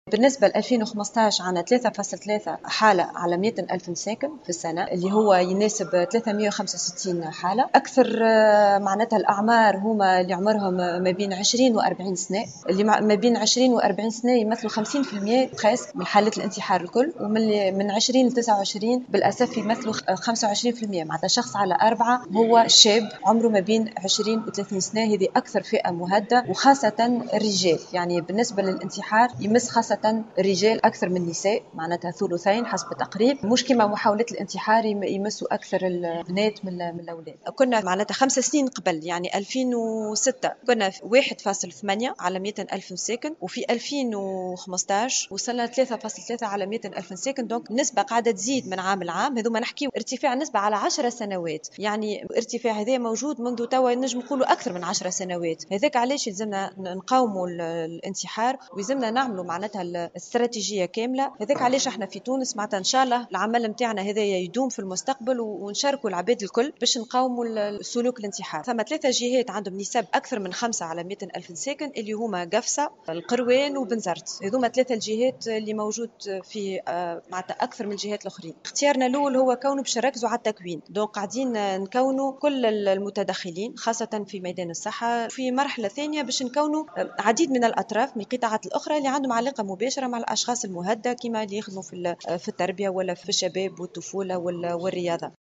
بالنسبة ل 2015 عنا 3.3 حالة على 100 ألف ساكن في السنة، اللي هو يناسب 365 حالة. أكثر معناتها الأعمار هما اللي عمرهم ما بين 20 و 40 سنة، اللي ما بين 20 و 40 سنة يمثلوا 50% خاص من حالات الانتحار الكل، ومن 20 ل 29 بالأسف يمثلوا 25%. معناتها شخص على 4 هو شاب عمره ما بين 20 و 30 سنة. هذه أكثر فئة مهددة، وخاصة الرجال. يعني بالنسبة للانتحار يمس خاصة الرجال أكثر من النساء، معناتها ثلثين حسب تقريب. مش كما محاولات الانتحار يمسوا أكثر البنات من الأولاد. كنا معناتها 5 سنين قبل، يعني 2006 كنا 1.8 على 100 ألف ساكن، وفي 2015 وصلنا 3.3 على 100 ألف ساكن. دونك النسبة قاعدة تزيد من عام لعام. هذوما نحكي ارتفاع نسبة على 10 سنوات، يعني ارتفاع هذا موجود منذ توا نجم نقولوا أكثر من 10 سنوات. هذاك علاش يلزمنا نقاوموا الانتحار، ويلزمنا نعملوا معناتها الاستراتيجية كاملة. هذاك علاش احنا في تونس معناتها إن شاء الله العمل نتاعنا هذا يدوم في المستقبل، ونشاركوا العباد الكل باش نقاوموا السلوك الانتحار. ثم 3 جهات عندهم نسب أكثر من 5 على 100 ألف ساكن، اللي هما قفصة، القروان، وبنزرت. هذوما 3 الجهات اللي موجود في معناتها أكثر من الجهات الأخرين. اختيارنا الأول هو كونه باش نركزوا على التكوين. دونك قاعدين نكونوا كل المتدخلين خاصة في ميدان الصحة. في مرحلة ثانية باش نكونوا عديد من الأطراف من القطاعات الأخرى اللي عندهم علاقة مباشرة مع الأشخاص المهدة، كما اللي يخدموا في التربية ولا في الشباب والطفولة والرياضة.